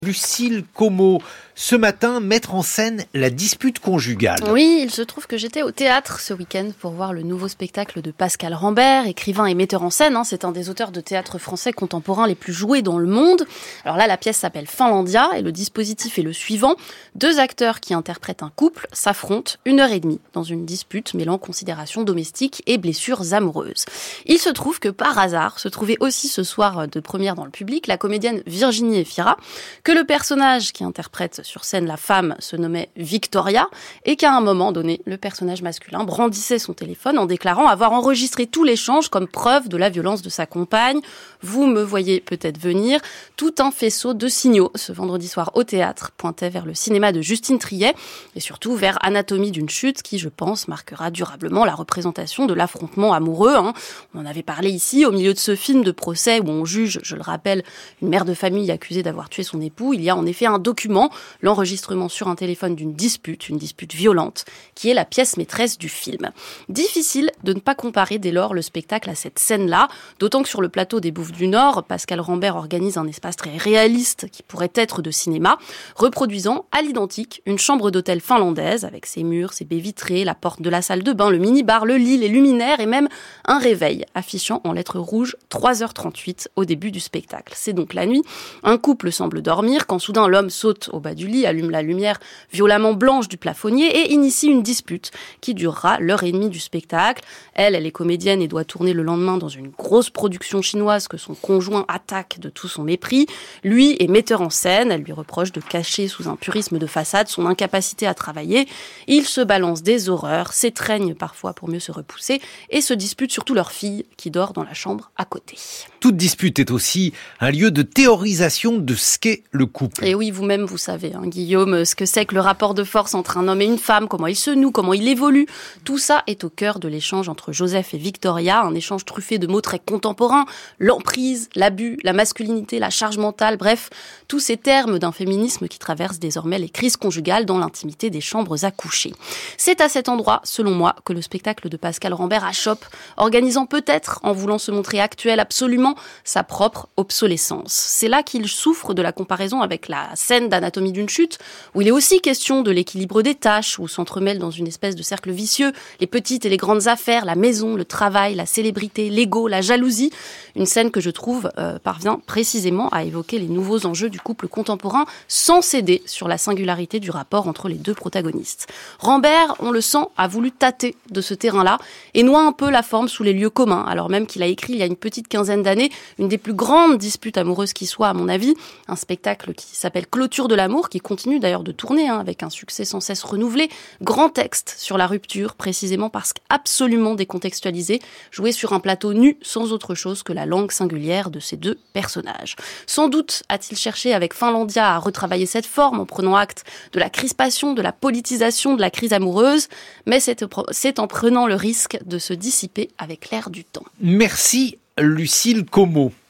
Lucille Como, ce matin, mettre en scène la dispute conjugale. Oui, il se trouve que j'étais au théâtre ce week-end pour voir le nouveau spectacle de Pascal Rambert, écrivain et metteur en scène. C'est un des auteurs de théâtre français contemporain les plus joués dans le monde. Alors là, la pièce s'appelle Finlandia et le dispositif est le suivant. 2 acteurs qui interprètent un couple s'affrontent 1h30 dans une dispute mêlant considérations domestiques et blessures amoureuses. Il se trouve que par hasard se trouvait aussi ce soir de première dans le public la comédienne Virginie Efira, que le personnage qui interprète sur scène la femme se nommait Victoria et qu'à un moment donné, le personnage masculin brandissait son téléphone en déclarant avoir enregistré tout l'échange comme preuve de la violence de sa compagne. Vous me voyez peut-être venir. Tout un faisceau de signaux ce vendredi soir au théâtre pointait vers le cinéma de Justine Triet et surtout vers Anatomie d'une chute qui, je pense, marquera durablement la représentation de l'affrontement amoureux. On en avait parlé ici au milieu de ce film de procès où on juge, je le rappelle, une mère de famille accusée d'avoir tué son époux. Il y a en effet un document, l'enregistrement sur un téléphone d'une dispute, une dispute violente, qui est la pièce maîtresse du film. Difficile de ne pas comparer dès lors le spectacle à cette scène-là, d'autant que sur le plateau des Bouffes du Nord, Pascal Rambert organise un espace très réaliste qui pourrait être de cinéma, reproduisant à l'identique une chambre d'hôtel finlandaise avec ses murs, ses baies vitrées, la porte de la salle de bain, le mini-bar, le lit, les luminaires et même un réveil affichant en lettres rouges 3h38 au début du spectacle. C'est donc la nuit, un couple semble dormir quand soudain l'homme saute au bas du lit, allume la lumière violemment blanche du plafonnier et initie une dispute qui durera l'heure et demie du spectacle. Elle est comédienne et doit tourner le lendemain dans une grosse production chinoise que son conjoint attaque de tout son mépris. Lui est metteur en scène, elle lui reproche de cacher sous un purisme de façade son incapacité à travailler. Ils se balancent des horreurs, s'étreignent parfois pour mieux se repousser et se disputent surtout leur fille qui dort dans la chambre à côté. Toute dispute est aussi un lieu de théorisation de ce qu'est le couple. Et oui, vous-même, vous savez, Guillaume, ce que c'est que le rapport de force entre un homme et une femme, comment il se noue, comment il évolue. Tout ça est au cœur de l'échange entre Joseph et Victoria, un échange truffé de mots très contemporains, l'emprise, l'abus, la masculinité, la charge mentale, bref, tous ces termes d'un féminisme qui traverse désormais les crises conjugales dans l'intimité des chambres à coucher. C'est à cet endroit, selon moi, que le spectacle de Pascal Rambert achoppe, organisant peut-être, en voulant se montrer actuel absolument, sa propre obsolescence. C'est là qu'il souffre de la comparaison avec la scène d'Anatomie d'une chute, où il est aussi question de l'équilibre des tâches, où s'entremêlent dans une espèce de cercle vicieux les petites et les grandes affaires, la maison, le travail, la célébrité, l'ego, la jalousie. Une scène que je trouve parvient précisément à évoquer les nouveaux enjeux du couple contemporain sans céder sur la singularité du rapport entre les 2 protagonistes. Rambert, on le sent, a voulu tâter de ce terrain-là et noie un peu la forme sous les lieux communs, alors même qu'il a écrit il y a une petite quinzaine d'années une des plus grandes disputes amoureuses qui soit, à mon avis, un spectacle qui s'appelle Clôture de l'amour, qui continue d'ailleurs de tourner avec un succès sans cesse renouvelé. Grand texte sur la rupture, précisément parce qu'absolument décontextualisé, joué sur un plateau nu sans autre chose que la langue singulière de ces 2 personnages. Sans doute a-t-il cherché avec Finlandia à retravailler cette forme en prenant acte de la crispation, de la politisation, de la crise amoureuse, mais c'est en prenant le risque de se dissiper avec l'air du temps. Merci Lucille Como.